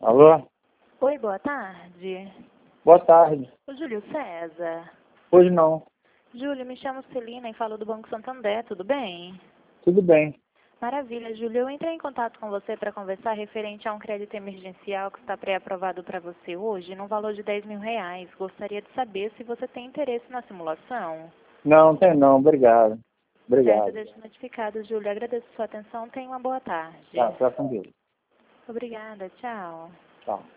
Alô? Oi, boa tarde. Boa tarde. O Júlio César. Hoje não. Júlio, me chamo Celina e falo do Banco Santander, tudo bem? Tudo bem. Maravilha, Júlio. Eu entrei em contato com você para conversar referente a um crédito emergencial que está pré-aprovado para você hoje, no valor de R$ 10.000. Gostaria de saber se você tem interesse na simulação. Não, tem não. Obrigado. Certo, Obrigado. deixo notificado, Júlio. Agradeço sua atenção. Tenha uma boa tarde. Tá, fica com Deus. Obrigada, tchau. Tchau.